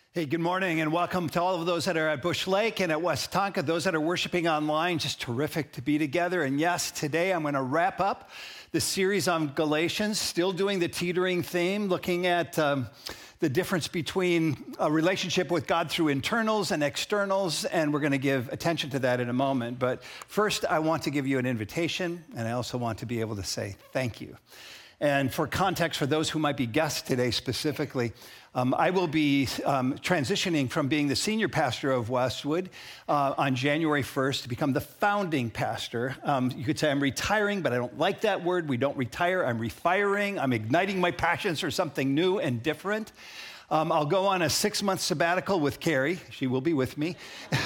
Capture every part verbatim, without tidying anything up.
Hey, good morning and welcome to all of those that are at Bush Lake and at Westonka, those that are worshiping online. Just terrific to be together. And yes, today I'm going to wrap up the series on Galatians, still doing the teetering theme, looking at um, the difference between a relationship with God through internals and externals, and we're going to give attention to that in a moment. But first, I want to give you an invitation, and I also want to be able to say thank you. And for context, for those who might be guests today specifically, um, I will be um, transitioning from being the senior pastor of Westwood uh, on January first to become the founding pastor. Um, you could say I'm retiring, but I don't like that word. We don't retire. I'm refiring. I'm igniting my passions for something new and different. Um, I'll go on a six-month sabbatical with Carrie. She will be with me.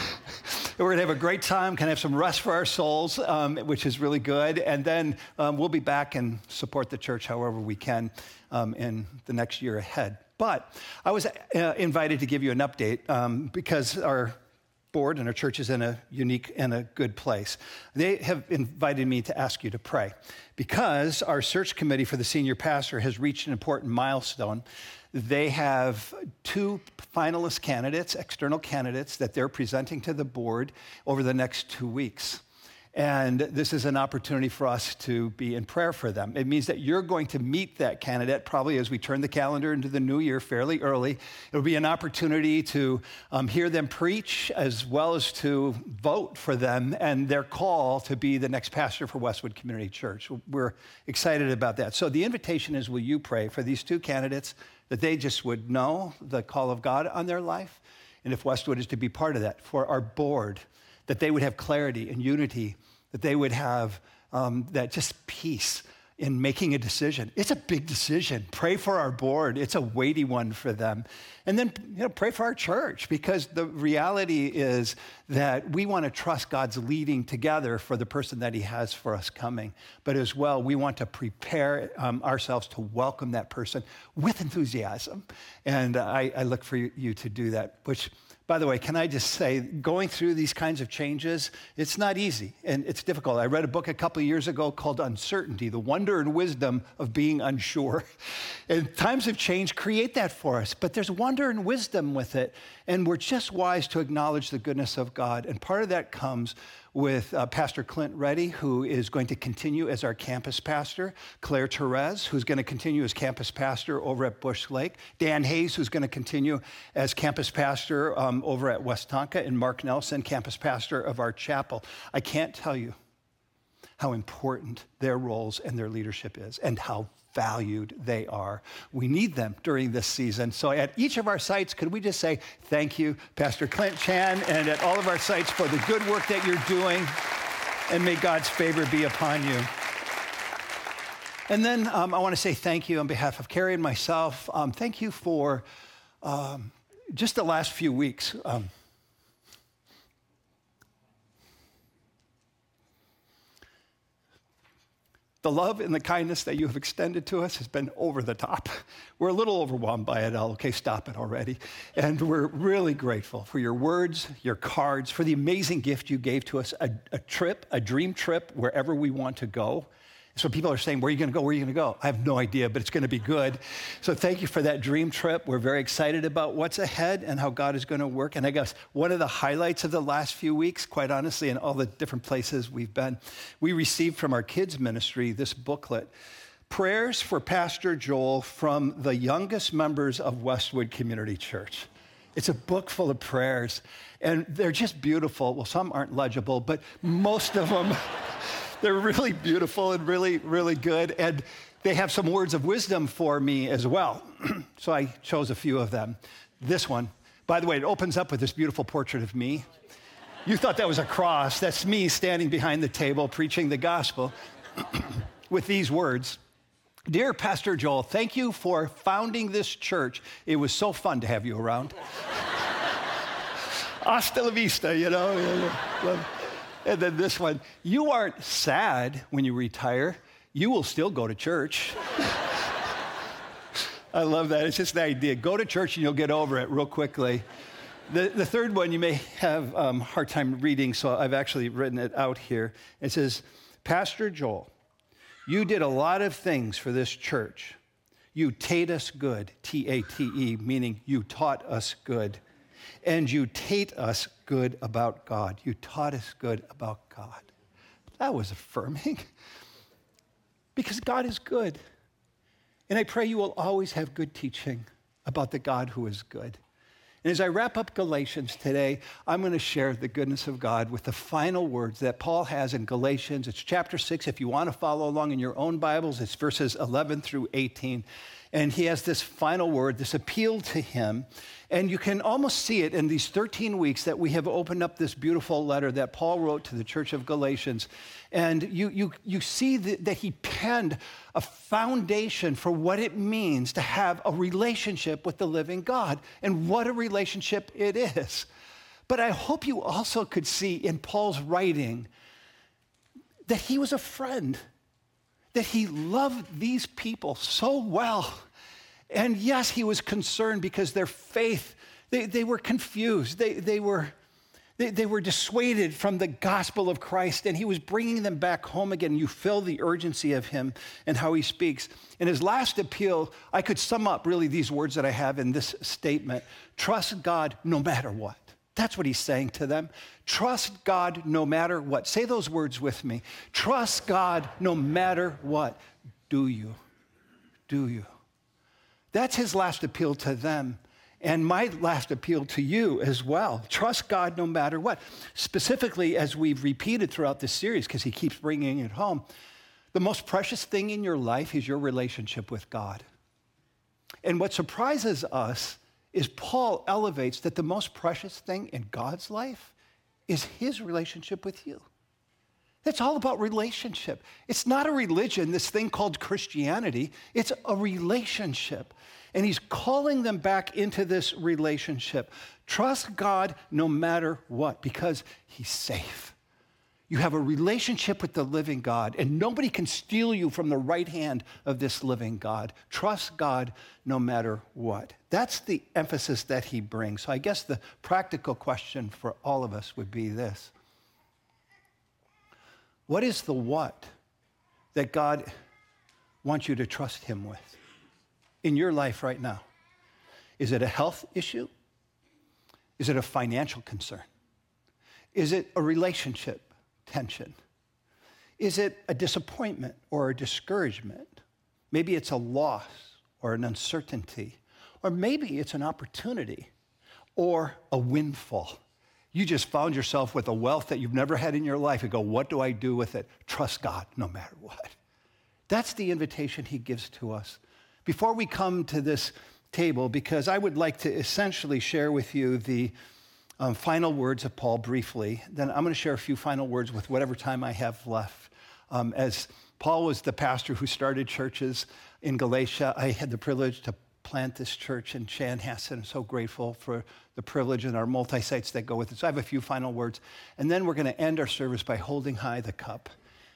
We're going to have a great time, kind of have some rest for our souls, um, which is really good. And then um, we'll be back and support the church however we can um, in the next year ahead. But I was uh, invited to give you an update um, because our board and our church is in a unique and a good place. They have invited me to ask you to pray because our search committee for the senior pastor has reached an important milestone. They have two finalist candidates, external candidates, that they're presenting to the board over the next two weeks. And this is an opportunity for us to be in prayer for them. It means that you're going to meet that candidate probably as we turn the calendar into the new year fairly early. It'll be an opportunity to um, hear them preach as well as to vote for them and their call to be the next pastor for Westwood Community Church. We're excited about that. So the invitation is, will you pray for these two candidates that they just would know the call of God on their life? And if Westwood is to be part of that, for our board, that they would have clarity and unity, that they would have um, that just peace in making a decision. It's a big decision. Pray for our board. It's a weighty one for them. And then, you know, pray for our church, because the reality is that we want to trust God's leading together for the person that he has for us coming. But as well, we want to prepare um, ourselves to welcome that person with enthusiasm. And I, I look for you, you to do that, which, by the way, can I just say, going through these kinds of changes, it's not easy and it's difficult. I read a book a couple of years ago called Uncertainty, the wonder and wisdom of being unsure. And times of change create that for us, but there's wonder and wisdom with it. And we're just wise to acknowledge the goodness of God. And part of that comes with uh, Pastor Clint Reddy, who is going to continue as our campus pastor, Claire Therese, who's going to continue as campus pastor over at Bush Lake, Dan Hayes, who's going to continue as campus pastor um, over at Westonka, and Mark Nelson, campus pastor of our chapel. I can't tell you how important their roles and their leadership is and how valued they are. We need them during this season. So at each of our sites, could we just say thank you, Pastor Clint Chan, and at all of our sites for the good work that you're doing, and may God's favor be upon you. And then um, I want to say thank you on behalf of Carrie and myself. Um, thank you for um, just the last few weeks. Um, The love and the kindness that you have extended to us has been over the top. We're a little overwhelmed by it all. Okay, stop it already. And we're really grateful for your words, your cards, for the amazing gift you gave to us, a, a trip, a dream trip wherever we want to go. So people are saying, where are you going to go? Where are you going to go? I have no idea, but it's going to be good. So thank you for that dream trip. We're very excited about what's ahead and how God is going to work. And I guess one of the highlights of the last few weeks, quite honestly, in all the different places we've been, we received from our kids ministry this booklet, Prayers for Pastor Joel from the youngest members of Westwood Community Church. It's a book full of prayers, and they're just beautiful. Well, some aren't legible, but most of them, they're really beautiful and really, really good. And they have some words of wisdom for me as well. So I chose a few of them. This one, by the way, it opens up with this beautiful portrait of me. You thought that was a cross. That's me standing behind the table preaching the gospel with these words. Dear Pastor Joel, thank you for founding this church. It was so fun to have you around. Hasta la vista, you know. And then this one, you aren't sad when you retire. You will still go to church. I love that. It's just the idea. Go to church and you'll get over it real quickly. The, the third one you may have a um, hard time reading, so I've actually written it out here. It says, Pastor Joel, you did a lot of things for this church. You taught us good, T A T E, meaning you taught us good. And you taught us good about God. You taught us good about God. That was affirming. Because God is good. And I pray you will always have good teaching about the God who is good. And as I wrap up Galatians today, I'm going to share the goodness of God with the final words that Paul has in Galatians. It's chapter six. If you want to follow along in your own Bibles, it's verses eleven through eighteen. And he has this final word, this appeal to him. And you can almost see it in these thirteen weeks that we have opened up this beautiful letter that Paul wrote to the church of Galatians. And you, you, you see that, that he penned a foundation for what it means to have a relationship with the living God and what a relationship it is. But I hope you also could see in Paul's writing that he was a friend, that he loved these people so well. And yes, he was concerned because their faith, they, they were confused. They, they, were, they, they were dissuaded from the gospel of Christ, and he was bringing them back home again. You feel the urgency of him and how he speaks. In his last appeal, I could sum up really these words that I have in this statement. Trust God no matter what. That's what he's saying to them. Trust God no matter what. Say those words with me. Trust God no matter what. Do you? Do you? That's his last appeal to them, and my last appeal to you as well. Trust God no matter what. Specifically, as we've repeated throughout this series, because he keeps bringing it home, the most precious thing in your life is your relationship with God. And what surprises us is Paul elevates that the most precious thing in God's life is his relationship with you. It's all about relationship. It's not a religion, this thing called Christianity. It's a relationship. And he's calling them back into this relationship. Trust God no matter what, because he's safe. You have a relationship with the living God, and nobody can steal you from the right hand of this living God. Trust God no matter what. That's the emphasis that he brings. So I guess the practical question for all of us would be this. What is the what that God wants you to trust him with in your life right now? Is it a health issue? Is it a financial concern? Is it a relationship tension? Is it a disappointment or a discouragement? Maybe it's a loss or an uncertainty, or maybe it's an opportunity or a windfall. You just found yourself with a wealth that you've never had in your life and go, what do I do with it? Trust God no matter what. That's the invitation he gives to us. Before we come to this table, because I would like to essentially share with you the um, final words of Paul briefly, then I'm going to share a few final words with whatever time I have left. Um, as Paul was the pastor who started churches in Galatia, I had the privilege to plant this church in Chanhassen. I'm so grateful for the privilege and our multi-sites that go with it. So I have a few final words. And then we're going to end our service by holding high the cup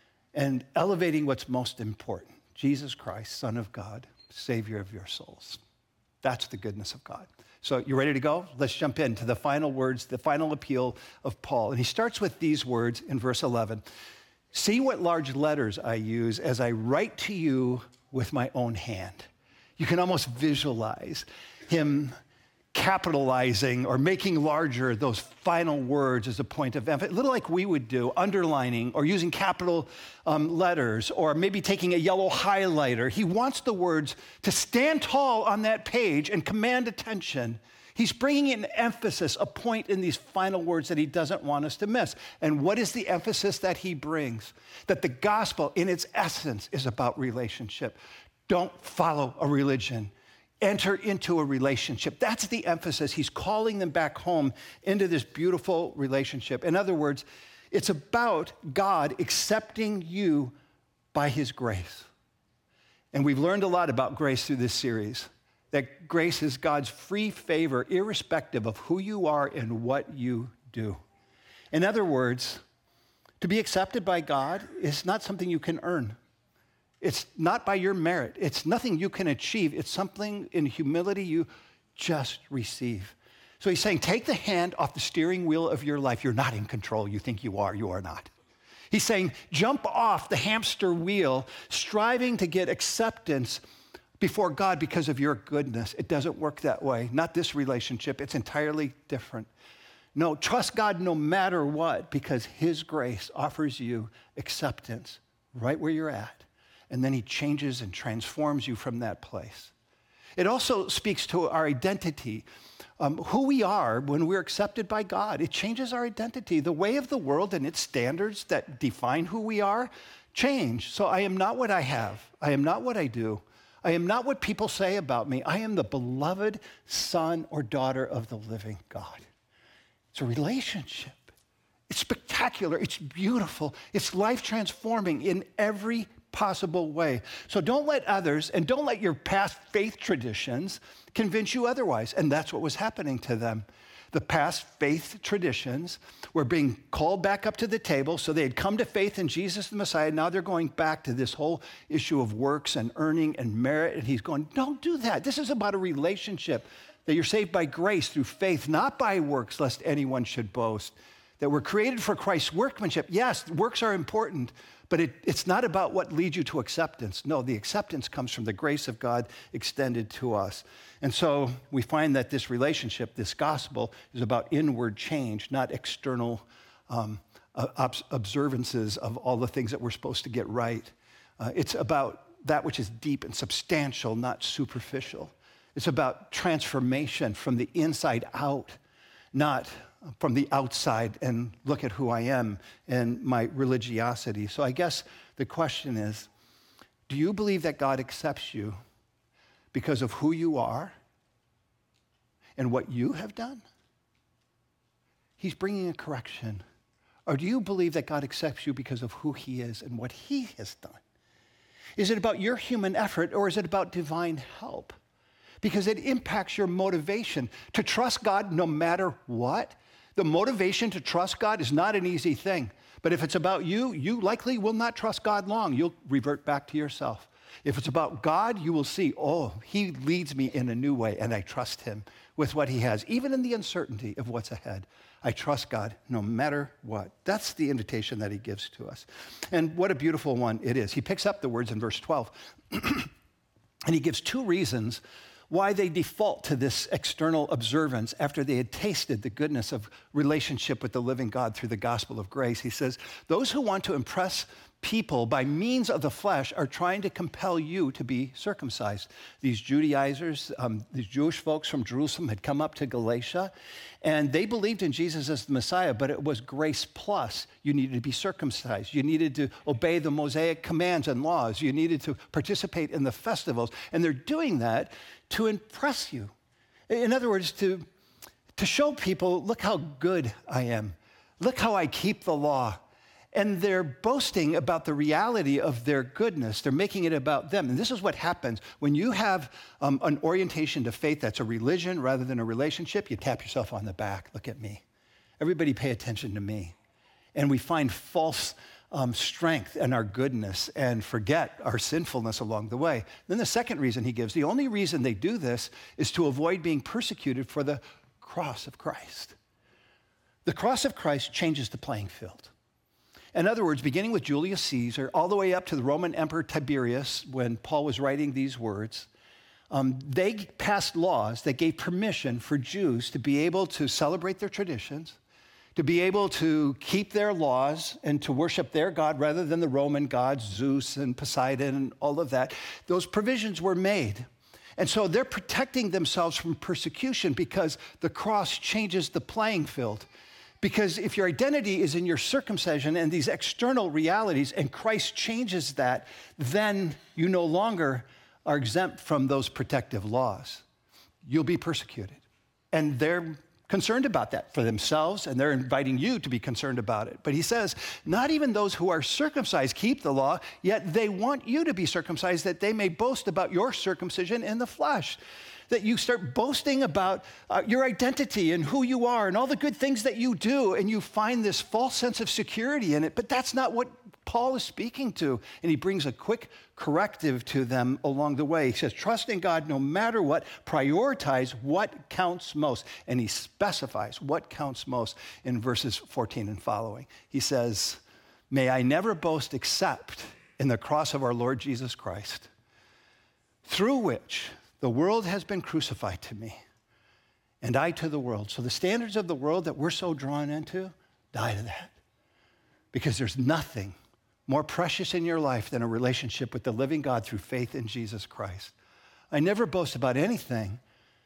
and elevating what's most important. Jesus Christ, Son of God, Savior of your souls. That's the goodness of God. So you ready to go? Let's jump into the final words, the final appeal of Paul. And he starts with these words in verse eleven. See what large letters I use as I write to you with my own hand. You can almost visualize him capitalizing or making larger those final words as a point of emphasis, a little like we would do, underlining or using capital um, letters, or maybe taking a yellow highlighter. He wants the words to stand tall on that page and command attention. He's bringing in emphasis, a point in these final words that he doesn't want us to miss. And what is the emphasis that he brings? That the gospel in its essence is about relationship. Don't follow a religion. Enter into a relationship. That's the emphasis. He's calling them back home into this beautiful relationship. In other words, it's about God accepting you by his grace. And we've learned a lot about grace through this series, that grace is God's free favor, irrespective of who you are and what you do. In other words, to be accepted by God is not something you can earn. It's not by your merit. It's nothing you can achieve. It's something in humility you just receive. So he's saying, take the hand off the steering wheel of your life. You're not in control. You think you are. You are not. He's saying, jump off the hamster wheel, striving to get acceptance before God because of your goodness. It doesn't work that way. Not this relationship. It's entirely different. No, trust God no matter what, because his grace offers you acceptance right where you're at. And then he changes and transforms you from that place. It also speaks to our identity, um, who we are when we're accepted by God. It changes our identity. The way of the world and its standards that define who we are change. So I am not what I have. I am not what I do. I am not what people say about me. I am the beloved son or daughter of the living God. It's a relationship. It's spectacular. It's beautiful. It's life-transforming in every possible way. So don't let others and don't let your past faith traditions convince you otherwise. And that's what was happening to them. The past faith traditions were being called back up to the table. So they had come to faith in Jesus the Messiah. Now they're going back to this whole issue of works and earning and merit. And he's going, don't do that. This is about a relationship, that you're saved by grace through faith, not by works, lest anyone should boast. That we're created for Christ's workmanship. Yes, works are important, but it, it's not about what leads you to acceptance. No, the acceptance comes from the grace of God extended to us. And so we find that this relationship, this gospel, is about inward change, not external um, ob- observances of all the things that we're supposed to get right. Uh, it's about that which is deep and substantial, not superficial. It's about transformation from the inside out, not from the outside and look at who I am and my religiosity. So I guess the question is, do you believe that God accepts you because of who you are and what you have done? He's bringing a correction. Or do you believe that God accepts you because of who he is and what he has done? Is it about your human effort or is it about divine help? Because it impacts your motivation to trust God no matter what. The motivation to trust God is not an easy thing. But if it's about you, you likely will not trust God long. You'll revert back to yourself. If it's about God, you will see, oh, he leads me in a new way, and I trust him with what he has, even in the uncertainty of what's ahead. I trust God no matter what. That's the invitation that he gives to us. And what a beautiful one it is. He picks up the words in verse twelve, and he gives two reasons why they default to this external observance after they had tasted the goodness of relationship with the living God through the gospel of grace. He says, those who want to impress people by means of the flesh are trying to compel you to be circumcised. These Judaizers, um, these Jewish folks from Jerusalem had come up to Galatia, and they believed in Jesus as the Messiah, but it was grace plus. You needed to be circumcised. You needed to obey the Mosaic commands and laws. You needed to participate in the festivals, and they're doing that to impress you. In other words, to, to show people, look how good I am. Look how I keep the law. And they're boasting about the reality of their goodness. They're making it about them. And this is what happens when you have um, an orientation to faith that's a religion rather than a relationship. You tap yourself on the back. Look at me. Everybody pay attention to me. And we find false um, strength in our goodness and forget our sinfulness along the way. Then the second reason he gives, the only reason they do this is to avoid being persecuted for the cross of Christ. The cross of Christ changes the playing field. In other words, beginning with Julius Caesar, all the way up to the Roman Emperor Tiberius, when Paul was writing these words, um, they passed laws that gave permission for Jews to be able to celebrate their traditions, to be able to keep their laws and to worship their God rather than the Roman gods, Zeus and Poseidon and all of that. Those provisions were made. And so they're protecting themselves from persecution because the cross changes the playing field. Because if your identity is in your circumcision and these external realities and Christ changes that, then you no longer are exempt from those protective laws. You'll be persecuted. And they're concerned about that for themselves, and they're inviting you to be concerned about it. But he says, not even those who are circumcised keep the law, yet they want you to be circumcised that they may boast about your circumcision in the flesh. That you start boasting about uh, your identity and who you are and all the good things that you do, and you find this false sense of security in it. But that's not what Paul is speaking to. And he brings a quick corrective to them along the way. He says, trust in God no matter what, prioritize what counts most. And he specifies what counts most in verses fourteen and following. He says, may I never boast except in the cross of our Lord Jesus Christ. through which the world has been crucified to me, and I to the world. So the standards of the world that we're so drawn into, die to that. Because there's nothing more precious in your life than a relationship with the living God through faith in Jesus Christ. I never boast about anything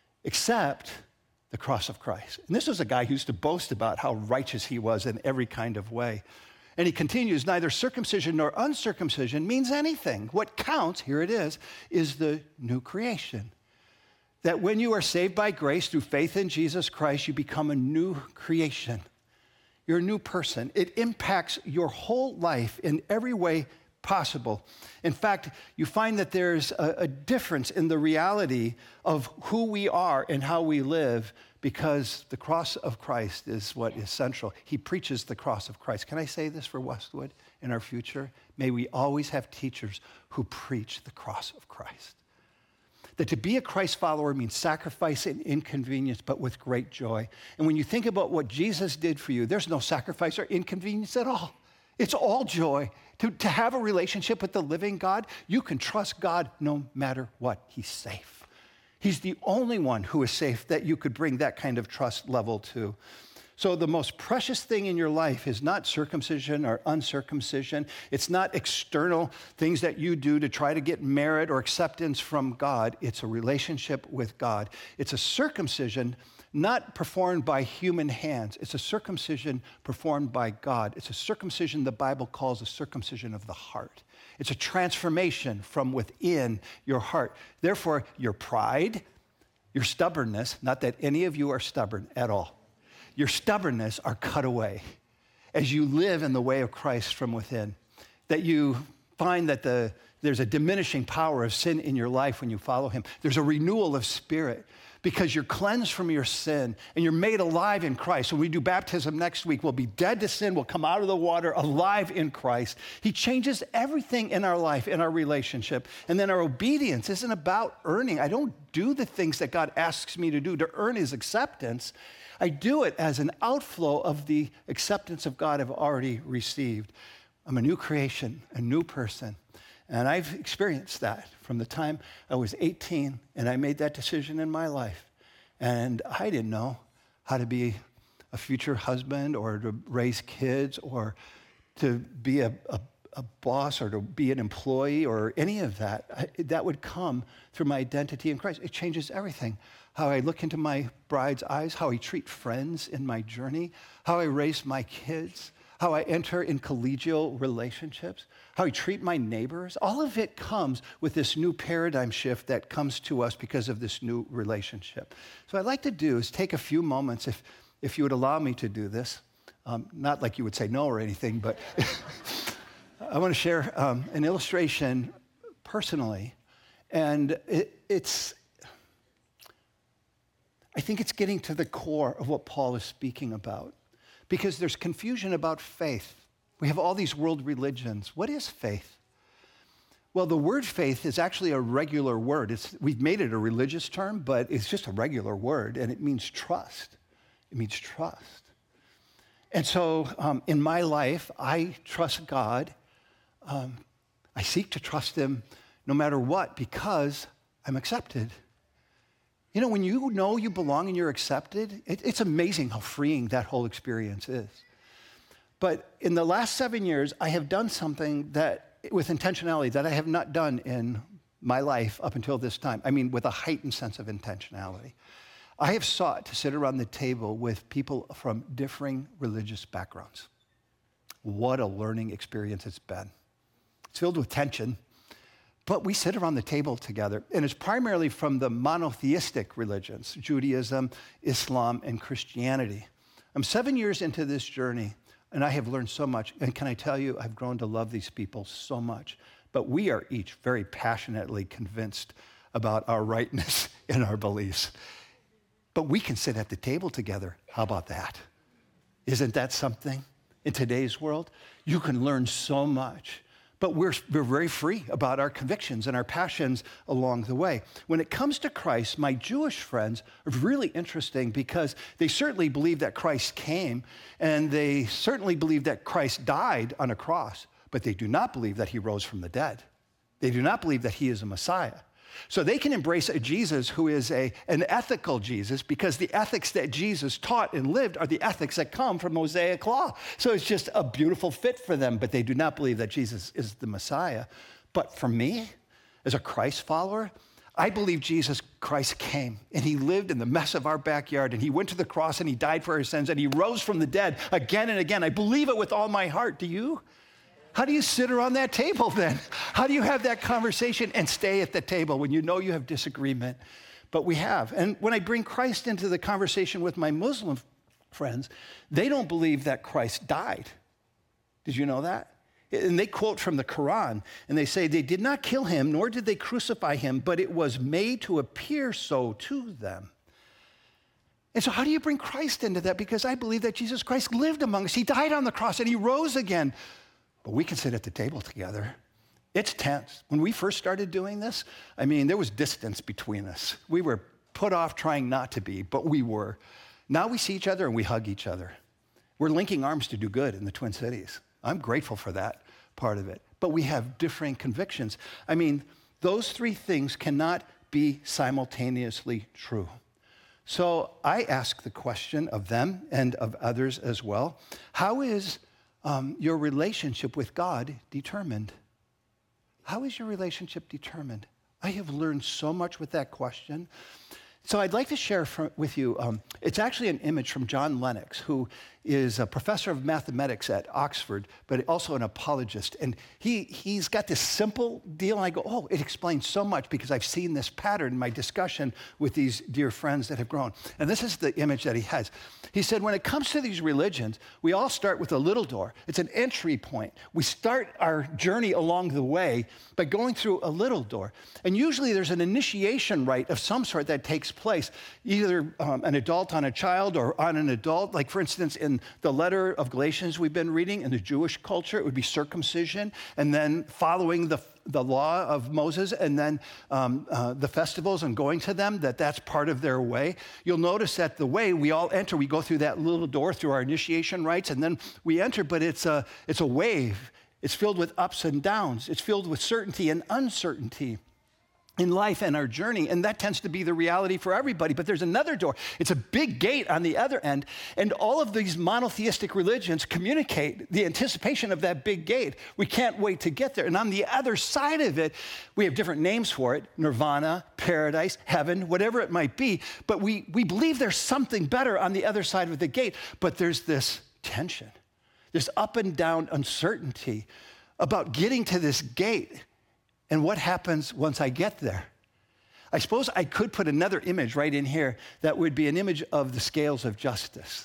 except the cross of Christ. And this was a guy who used to boast about how righteous he was in every kind of way. And he continues, neither circumcision nor uncircumcision means anything. What counts, here it is, is the new creation. That when you are saved by grace through faith in Jesus Christ, you become a new creation. You're a new person. It impacts your whole life in every way possible. In fact, you find that there's a, a difference in the reality of who we are and how we live because the cross of Christ is what is central. He preaches the cross of Christ. Can I say this for Westwood in our future? May we always have teachers who preach the cross of Christ. That to be a Christ follower means sacrifice and inconvenience, but with great joy. And when you think about what Jesus did for you, there's no sacrifice or inconvenience at all. It's all joy. To, to have a relationship with the living God, you can trust God no matter what. He's safe. He's the only one who is safe that you could bring that kind of trust level to. So the most precious thing in your life is not circumcision or uncircumcision. It's not external things that you do to try to get merit or acceptance from God. It's a relationship with God. It's a circumcision not performed by human hands. It's a circumcision performed by God. It's a circumcision the Bible calls a circumcision of the heart. It's a transformation from within your heart. Therefore, your pride, your stubbornness, not that any of you are stubborn at all, your stubbornness are cut away as you live in the way of Christ from within. That you find that the, there's a diminishing power of sin in your life when you follow him. There's a renewal of spirit because you're cleansed from your sin and you're made alive in Christ. When we do baptism next week, we'll be dead to sin. We'll come out of the water alive in Christ. He changes everything in our life, in our relationship. And then our obedience isn't about earning. I don't do the things that God asks me to do to earn his acceptance. I do it as an outflow of the acceptance of God I've already received. I'm a new creation, a new person. And I've experienced that from the time I was eighteen and I made that decision in my life. And I didn't know how to be a future husband or to raise kids or to be a, a, a boss or to be an employee or any of that. I, that would come through my identity in Christ. It changes everything. How I look into my bride's eyes, how I treat friends in my journey, how I raise my kids, how I enter in collegial relationships, how I treat my neighbors. All of it comes with this new paradigm shift that comes to us because of this new relationship. So what I'd like to do is take a few moments, if, if you would allow me to do this, um, not like you would say no or anything, but I want to share um, an illustration personally. And it, it's, I think it's getting to the core of what Paul is speaking about. Because there's confusion about faith. We have all these world religions. What is faith? Well, the word faith is actually a regular word. It's, we've made it a religious term, but it's just a regular word, and it means trust. It means trust. And so um, in my life, I trust God. Um, I seek to trust him no matter what because I'm accepted. You know, when you know you belong and you're accepted, it, it's amazing how freeing that whole experience is. But in the last seven years, I have done something that, with intentionality, that I have not done in my life up until this time. I mean, with a heightened sense of intentionality. I have sought to sit around the table with people from differing religious backgrounds. What a learning experience it's been. It's filled with tension. But we sit around the table together, and it's primarily from the monotheistic religions, Judaism, Islam, and Christianity. I'm seven years into this journey, and I have learned so much. And can I tell you, I've grown to love these people so much. But we are each very passionately convinced about our rightness in our beliefs. But we can sit at the table together. How about that? Isn't that something? In today's world, you can learn so much. But we're, we're very free about our convictions and our passions along the way. When it comes to Christ, my Jewish friends are really interesting because they certainly believe that Christ came, and they certainly believe that Christ died on a cross, but they do not believe that he rose from the dead. They do not believe that he is a Messiah. So they can embrace a Jesus who is a, an ethical Jesus because the ethics that Jesus taught and lived are the ethics that come from Mosaic law. So it's just a beautiful fit for them, but they do not believe that Jesus is the Messiah. But for me, as a Christ follower, I believe Jesus Christ came and he lived in the mess of our backyard and he went to the cross and he died for our sins and he rose from the dead again and again. I believe it with all my heart. Do you? How do you sit around that table then? How do you have that conversation and stay at the table when you know you have disagreement? But we have. And when I bring Christ into the conversation with my Muslim friends, they don't believe that Christ died. Did you know that? And they quote from the Quran, and they say, they did not kill him, nor did they crucify him, but it was made to appear so to them. And so how do you bring Christ into that? Because I believe that Jesus Christ lived among us. He died on the cross, and he rose again. But we can sit at the table together. It's tense. When we first started doing this, I mean, there was distance between us. We were put off trying not to be, but we were. Now we see each other, and we hug each other. We're linking arms to do good in the Twin Cities. I'm grateful for that part of it. But we have differing convictions. I mean, those three things cannot be simultaneously true. So I ask the question of them and of others as well, how is um, your relationship with God determined? How is your relationship determined? I have learned so much with that question. So I'd like to share from, with you, um, it's actually an image from John Lennox, who is a professor of mathematics at Oxford, but also an apologist. And he, he's got this simple deal, and I go, oh, it explains so much because I've seen this pattern in my discussion with these dear friends that have grown. And this is the image that he has. He said, when it comes to these religions, we all start with a little door. It's an entry point. We start our journey along the way by going through a little door. And usually there's an initiation rite of some sort that takes place, either um, an adult on a child or on an adult. Like, for instance, in the letter of Galatians we've been reading, in the Jewish culture, it would be circumcision, and then following the, the law of Moses, and then um, uh, the festivals and going to them, that that's part of their way. You'll notice that the way we all enter, we go through that little door through our initiation rites, and then we enter, but it's a, it's a wave. It's filled with ups and downs. It's filled with certainty and uncertainty in life and our journey, and that tends to be the reality for everybody. But there's another door. It's a big gate on the other end, and all of these monotheistic religions communicate the anticipation of that big gate. We can't wait to get there. And on the other side of it, we have different names for it: nirvana, paradise, heaven, whatever it might be. But we, we believe there's something better on the other side of the gate. But there's this tension, this up and down uncertainty about getting to this gate. And what happens once I get there? I suppose I could put another image right in here that would be an image of the scales of justice.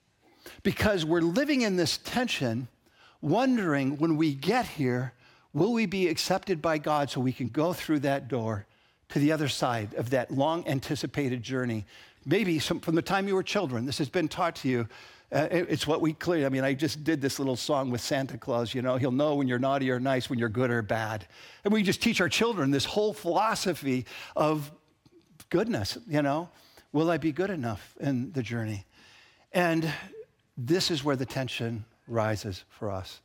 Because we're living in this tension, wondering when we get here, will we be accepted by God so we can go through that door to the other side of that long anticipated journey? Maybe some, from the time you were children, this has been taught to you. Uh, it, it's what we clearly, I mean, I just did this little song with Santa Claus, you know, he'll know when you're naughty or nice, when you're good or bad. And we just teach our children this whole philosophy of goodness, you know. Will I be good enough in the journey? And this is where the tension rises for us.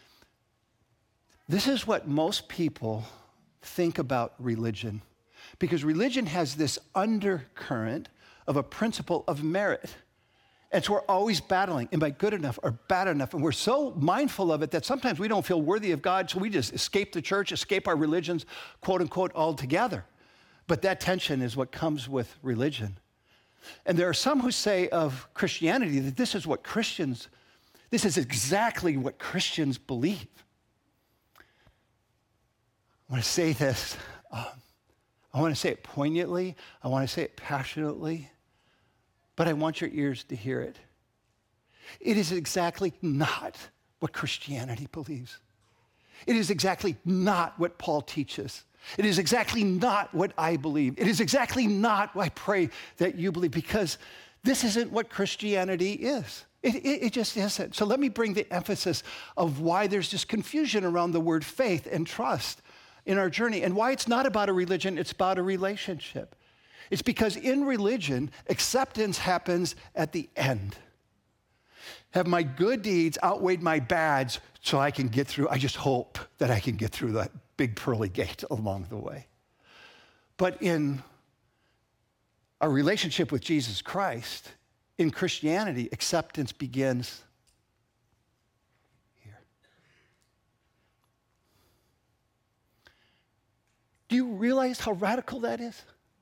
This is what most people think about religion, because religion has this undercurrent of a principle of merit. And so we're always battling, am I good enough or bad enough? And we're so mindful of it that sometimes we don't feel worthy of God, so we just escape the church, escape our religions, quote unquote, altogether. But that tension is what comes with religion. And there are some who say of Christianity that this is what Christians, this is exactly what Christians believe. I want to say this. Um, I want to say it poignantly. I want to say it passionately. But I want your ears to hear it. It is exactly not what Christianity believes. It is exactly not what Paul teaches. It is exactly not what I believe. It is exactly not what I pray that you believe, because this isn't what Christianity is. It, it, it just isn't. So let me bring the emphasis of why there's this confusion around the word faith and trust in our journey, and why it's not about a religion, it's about a relationship. It's because in religion, acceptance happens at the end. Have my good deeds outweighed my bads so I can get through? I just hope that I can get through that big pearly gate along the way. But in our relationship with Jesus Christ, in Christianity, acceptance begins here. Do you realize how radical that is?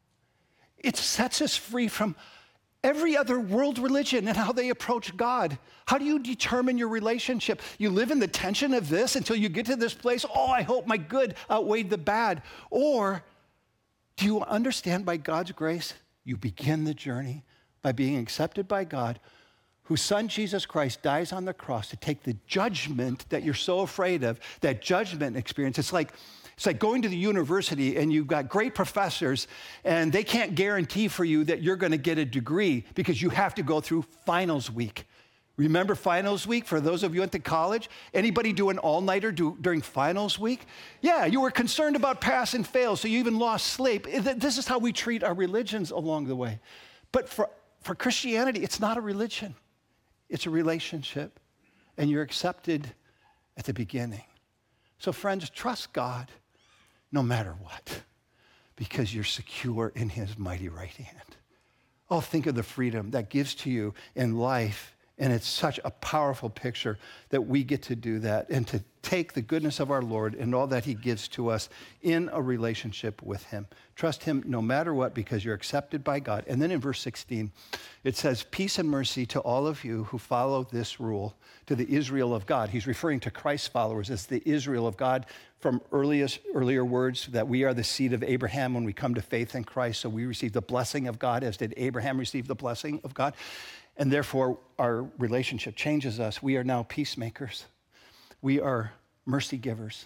It sets us free from every other world religion and how they approach God. How do you determine your relationship? You live in the tension of this until you get to this place, oh, I hope my good outweighed the bad. Or do you understand by God's grace, you begin the journey by being accepted by God, whose son Jesus Christ dies on the cross to take the judgment that you're so afraid of, that judgment experience. It's like, it's like going to the university and you've got great professors and they can't guarantee for you that you're going to get a degree because you have to go through finals week. Remember finals week for those of you who went to college? Anybody do an all-nighter do, during finals week? Yeah, you were concerned about pass and fail, so you even lost sleep. This is how we treat our religions along the way. But for, for Christianity, it's not a religion. It's a relationship, and you're accepted at the beginning. So friends, trust God no matter what, because you're secure in his mighty right hand. Oh, think of the freedom that gives to you in life. And it's such a powerful picture that we get to do that and to take the goodness of our Lord and all that he gives to us in a relationship with him. Trust him no matter what because you're accepted by God. And then in verse sixteen, it says, peace and mercy to all of you who follow this rule, to the Israel of God. He's referring to Christ's followers as the Israel of God from earliest, earlier words that we are the seed of Abraham when we come to faith in Christ. So we receive the blessing of God as did Abraham receive the blessing of God. And therefore, our relationship changes us. We are now peacemakers. We are mercy givers.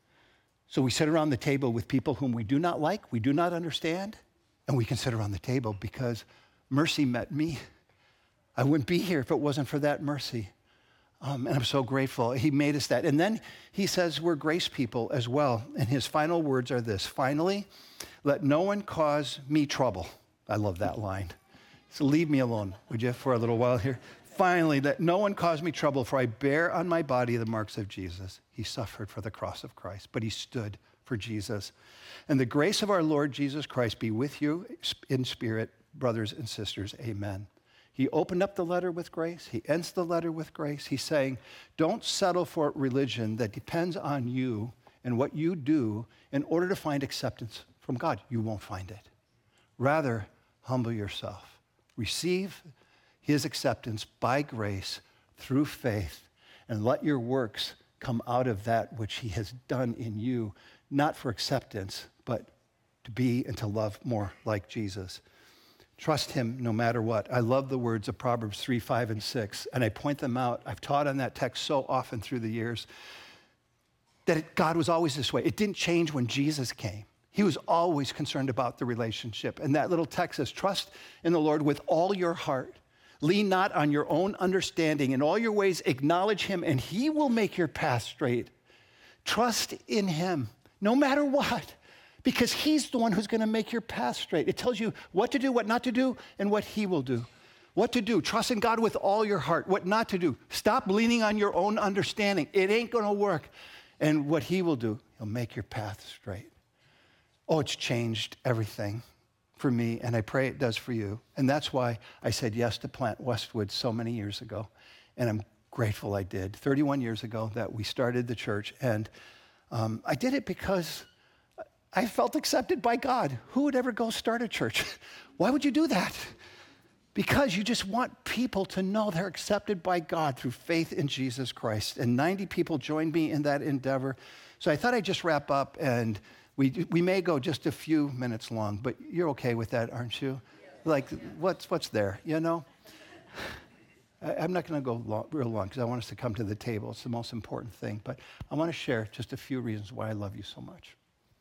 So we sit around the table with people whom we do not like, we do not understand, and we can sit around the table because mercy met me. I wouldn't be here if it wasn't for that mercy. Um, and I'm so grateful. He made us that. And then he says we're grace people as well. And his final words are this: finally, let no one cause me trouble. I love that line. So leave me alone, would you, for a little while here? Finally, let no one cause me trouble, for I bear on my body the marks of Jesus. He suffered for the cross of Christ, but he stood for Jesus. And the grace of our Lord Jesus Christ be with you in spirit, brothers and sisters. Amen. He opened up the letter with grace. He ends the letter with grace. He's saying, don't settle for religion that depends on you and what you do in order to find acceptance from God. You won't find it. Rather, humble yourself. Receive his acceptance by grace through faith, and let your works come out of that which he has done in you, not for acceptance, but to be and to love more like Jesus. Trust him no matter what. I love the words of Proverbs three, five, and six, and I point them out. I've taught on that text so often through the years that it, God was always this way. It didn't change when Jesus came. He was always concerned about the relationship. And that little text says, trust in the Lord with all your heart. Lean not on your own understanding. In all your ways, acknowledge him, and he will make your path straight. Trust in him, no matter what, because he's the one who's going to make your path straight. It tells you what to do, what not to do, and what he will do. What to do, trust in God with all your heart. What not to do, stop leaning on your own understanding. It ain't going to work. And what he will do, he'll make your path straight. Oh, it's changed everything for me, and I pray it does for you. And that's why I said yes to plant Westwood so many years ago, and I'm grateful I did. thirty-one years ago that we started the church, and um, I did it because I felt accepted by God. Who would ever go start a church? Why would you do that? Because you just want people to know they're accepted by God through faith in Jesus Christ. And ninety people joined me in that endeavor. So I thought I'd just wrap up, and We, we may go just a few minutes long, but you're okay with that, aren't you? Like, what's, what's there, you know? I, I'm not going to go long, real long because I want us to come to the table. It's the most important thing. But I want to share just a few reasons why I love you so much.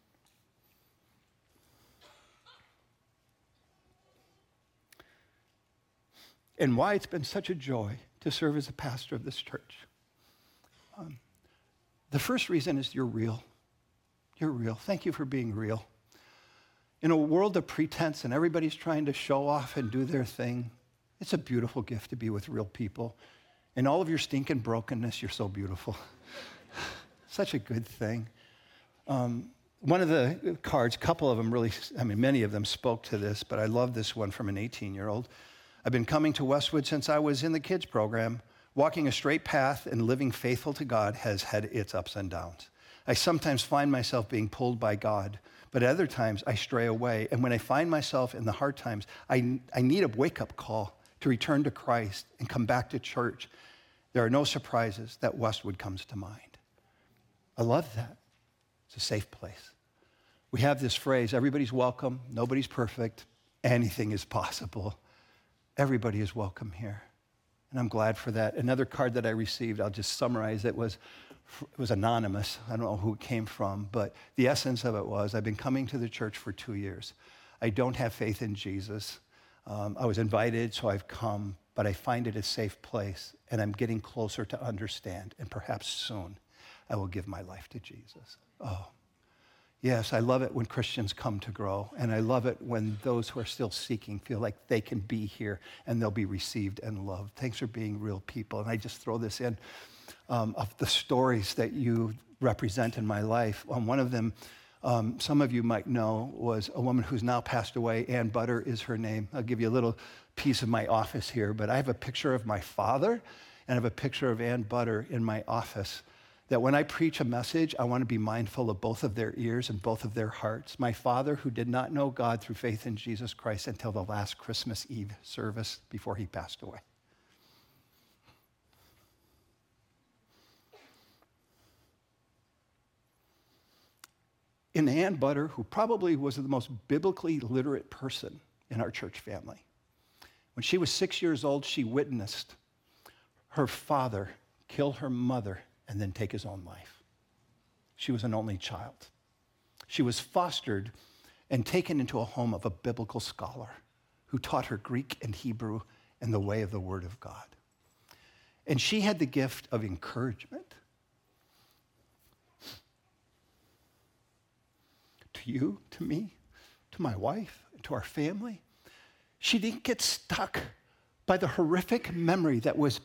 And why it's been such a joy to serve as a pastor of this church. Um, the first reason is you're real. You're real. Thank you for being real. In a world of pretense and everybody's trying to show off and do their thing, it's a beautiful gift to be with real people. In all of your stinking brokenness, you're so beautiful. Such a good thing. Um, One of the cards, a couple of them really, I mean, many of them spoke to this, but I love this one from an eighteen-year-old. I've been coming to Westwood since I was in the kids program. Walking a straight path and living faithful to God has had its ups and downs. I sometimes find myself being pulled by God, but at other times I stray away. And when I find myself in the hard times, I, I need a wake-up call to return to Christ and come back to church. There are no surprises that Westwood comes to mind. I love that. It's a safe place. We have this phrase, everybody's welcome, nobody's perfect, anything is possible. Everybody is welcome here. And I'm glad for that. Another card that I received, I'll just summarize it, was it was anonymous. I don't know who it came from, but the essence of it was, I've been coming to the church for two years. I don't have faith in Jesus. Um, I was invited, so I've come, but I find it a safe place, and I'm getting closer to understand, and perhaps soon I will give my life to Jesus. Oh, yes, I love it when Christians come to grow, and I love it when those who are still seeking feel like they can be here and they'll be received and loved. Thanks for being real people. And I just throw this in um, of the stories that you represent in my life. Um, one of them, um, some of you might know, was a woman who's now passed away. Ann Butter is her name. I'll give you a little piece of my office here, but I have a picture of my father and I have a picture of Ann Butter in my office. That when I preach a message, I want to be mindful of both of their ears and both of their hearts. My father, who did not know God through faith in Jesus Christ until the last Christmas Eve service before he passed away. And Ann Butter, who probably was the most biblically literate person in our church family. When she was six years old, she witnessed her father kill her mother and then take his own life. She was an only child. She was fostered and taken into a home of a biblical scholar who taught her Greek and Hebrew and the way of the Word of God. And she had the gift of encouragement to you, to me, to my wife, to our family. She didn't get stuck by the horrific memory that was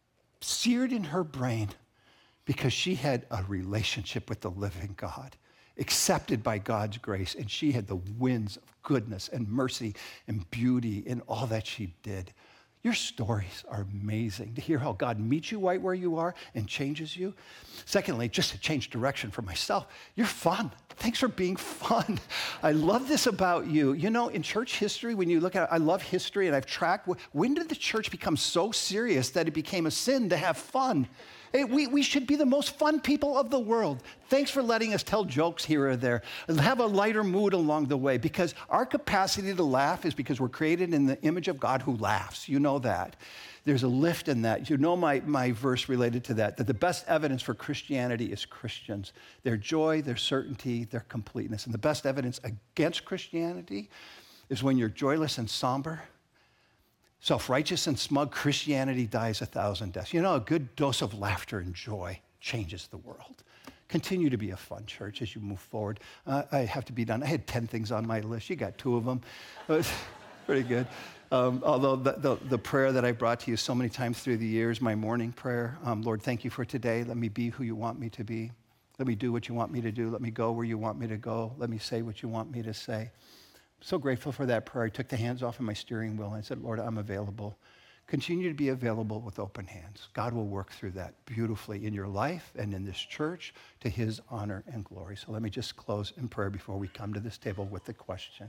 seared in her brain, because she had a relationship with the living God, accepted by God's grace, and she had the winds of goodness and mercy and beauty in all that she did. Your stories are amazing to hear how God meets you right where you are and changes you. Secondly, just to change direction for myself, you're fun. Thanks for being fun. I love this about you. You know, in church history, when you look at it, I love history and I've tracked, when did the church become so serious that it became a sin to have fun? Hey, we, we should be the most fun people of the world. Thanks for letting us tell jokes here or there and have a lighter mood along the way, because our capacity to laugh is because we're created in the image of God who laughs. You know that. There's a lift in that. You know my, my verse related to that, that the best evidence for Christianity is Christians. Their joy, their certainty, their completeness. And the best evidence against Christianity is when you're joyless and somber, self-righteous and smug. Christianity dies a thousand deaths. You know, a good dose of laughter and joy changes the world. Continue to be a fun church as you move forward. Uh, I have to be done. I had ten things on my list. You got two of them. It was pretty good. Um, although the, the, the prayer that I brought to you so many times through the years, my morning prayer, um, Lord, thank you for today. Let me be who you want me to be. Let me do what you want me to do. Let me go where you want me to go. Let me say what you want me to say. So grateful for that prayer. I took the hands off of my steering wheel and I said, Lord, I'm available. Continue to be available with open hands. God will work through that beautifully in your life and in this church to his honor and glory. So let me just close in prayer before we come to this table with the question.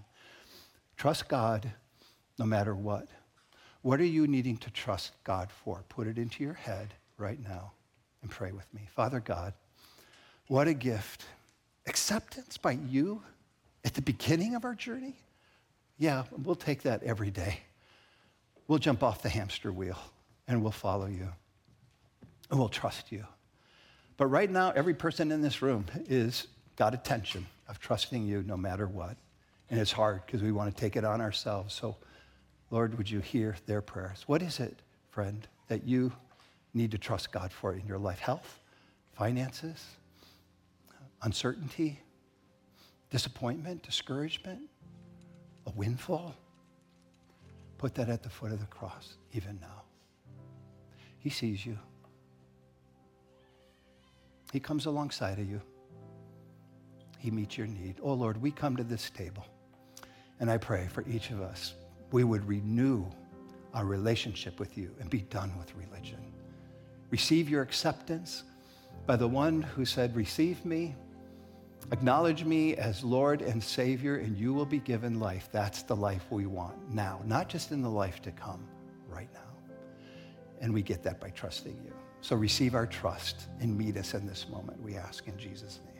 Trust God no matter what. What are you needing to trust God for? Put it into your head right now and pray with me. Father God, what a gift. Acceptance by you at the beginning of our journey. Yeah, we'll take that every day. We'll jump off the hamster wheel and we'll follow you and we'll trust you. But right now, every person in this room is got a tension of trusting you no matter what. And it's hard because we want to take it on ourselves. So Lord, would you hear their prayers? What is it, friend, that you need to trust God for in your life? Health, finances, uncertainty, disappointment, discouragement, a windfall? Put that at the foot of the cross, even now. He sees you. He comes alongside of you. he meets your need. Oh, Lord, we come to this table, and I pray for each of us, we would renew our relationship with you and be done with religion. Receive your acceptance by the one who said, receive me, acknowledge me as Lord and Savior, and you will be given life. That's the life we want now, not just in the life to come, right now. And we get that by trusting you. So receive our trust and meet us in this moment, we ask in Jesus' name.